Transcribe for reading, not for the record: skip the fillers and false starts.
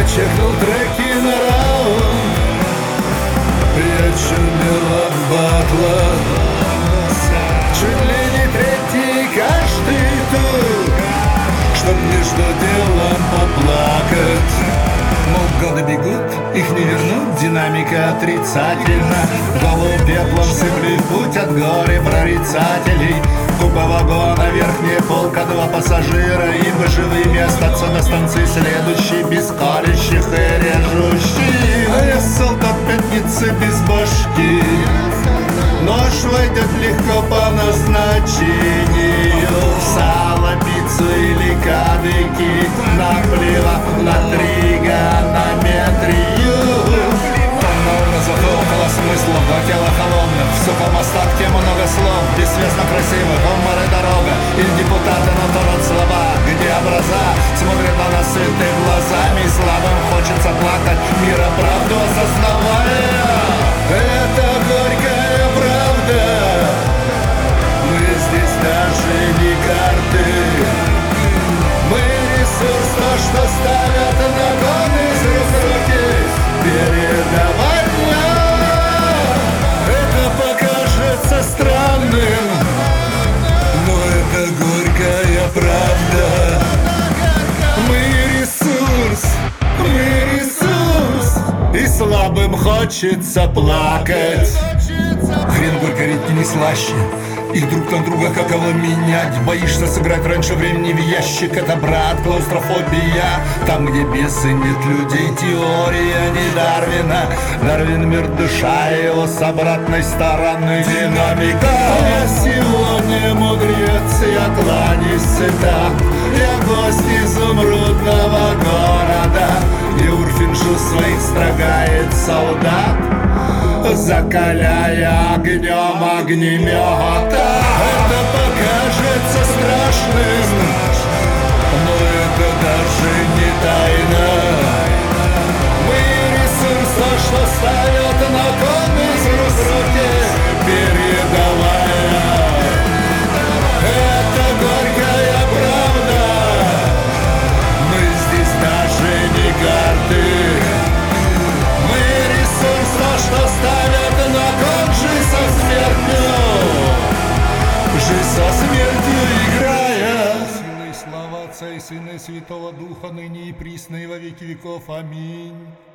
чекнул треки на раунд, я чумел от батла. Чуть ли не третий каждый тур, чтоб между делом поплакать. Мол, годы бегут, их не вернут, динамика отрицательна. Голову пеплом сыпли в путь от горе прорицателей. Купа вагона, верхняя полка, 2 пассажира. Им бы живыми остаться на станции следующей, без колющих и режущих. А я солдат пятницы без башки, нож войдет легко по назначению. Сало, пиццу или кадыки, наплевав на тригонометрию. Полно образов и около смыслов, два тела холодных. В сухомостах тема много слов, бессвязно красивых. Умор и дорога, или депутаты, но торот слова. Где образа смотрят на нас сытые глазами, и слабым хочется плакать, мира правду осознавая. Это горькая правда, мы здесь даже не карты. Мы ресурс, то, что ставят на кон из рук в руки, передавая. Это покажется странным, но это горькая правда. Мы ресурс, и слабым хочется плакать. Хрен горько не слаще, их друг на друга каково менять. Боишься сыграть раньше времени в ящик, это, брат, клаустрофобия. Там, где бесы, нет людей, теория не Дарвина. Дарвин мир, душа его с обратной стороны динамика. Я сегодня мудрец, я кланяюсь цитат, я гость изумрудного города, и Урфиншу своих строгает солдат, закаляя огнем огнемета. Это покажется страшным, но это даже не тайна. Мы ресурс, то, что ставят на кон из рук в руки, передавая. Это горькая правда, мы здесь даже не карты. Мы ресурс, то, что ставят на кон, жизнь со смертью, жизнь со смертью играя. Силой слава Отца и Сына и Святого Духа, ныне и присно и во веки веков. Аминь.